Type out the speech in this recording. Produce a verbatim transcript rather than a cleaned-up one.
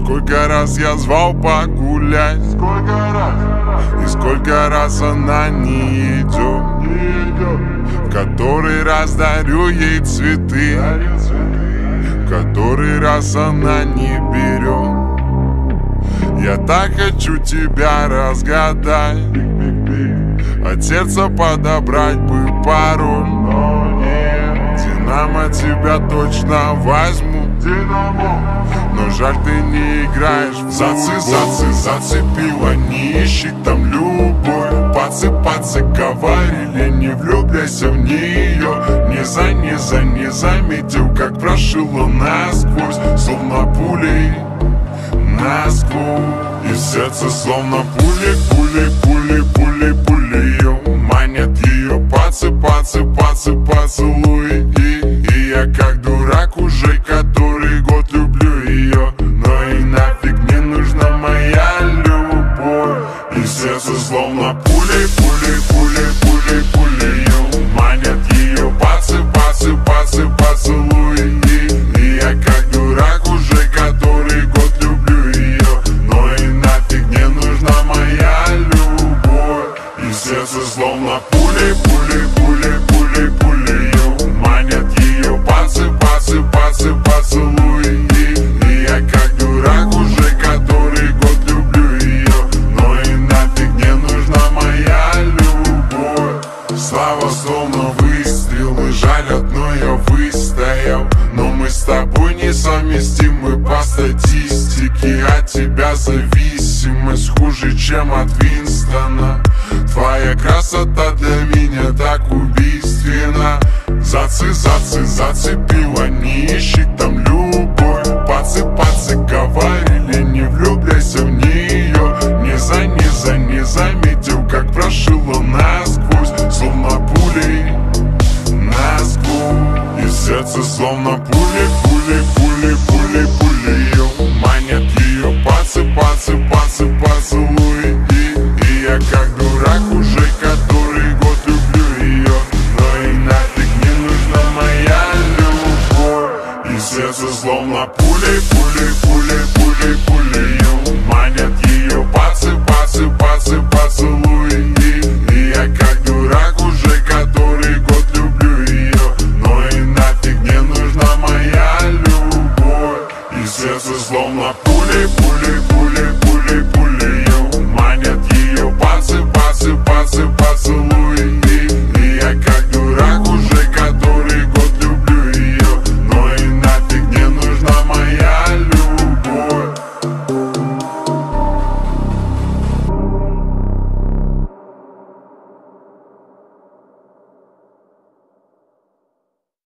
Сколько раз я звал погулять, Сколько раз, и сколько раз она не идет. не идет, В который раз дарю ей цветы, дарю цветы. в который раз она не берет. Я так хочу тебя разгадать, Биг-биг-биг, от сердца подобрать бы пароль. но нет, Динамо тебя точно возьму, Динамо, но жаль, ты не играешь в зацы, зацы, зацепила, не ищи там любовь. Пацы, пацы говорили, не влюбляйся в нее. Не за, не за, не заметил, как прошила насквозь, словно пулей насквозь. И сердце словно пули, пули, пули, пули, пули ее манят ее пацы, пацы, пацы, поцелуи. И, и я как дурак уже который год люблю ее, но и нафиг не нужна моя любовь. И сердце словно пули, пули, пули, пули, пули ее манят ее пацы, пацы, пацы, поцелуи. И, и я как дурак уже который год люблю ее, но и нафиг не нужна моя любовь. И сердце словно пули, пули, пули, пули, пули ее манят ее пацы, пацы, пацы, поцелуи. И, и я как дурак уже который год люблю ее, но и нафиг не нужна моя любовь. Слава словно выстрелы, жаль одно я выстоял, но мы с тобой несовместимы по статистике. От тебя зависимость хуже, чем от Винстона. Твоя красота для меня так убийственна. Зацы, зацы, зацепила, не ищи там любовь. Пацы, пацы говорили, не влюбляйся в нее. Не за, не за, не заметил, как прошила насквозь, словно пулей насквозь. И сердце словно пули, пули, пули, пули, пули ее манят ее пацы, пацы, пацы, поцелуи. И, и я как дурак уже который год люблю ее, но и нафиг не нужна моя любовь. И сердце словно пули, пули, пули, пули, пули ее манят ее пацы, пацы, пацы,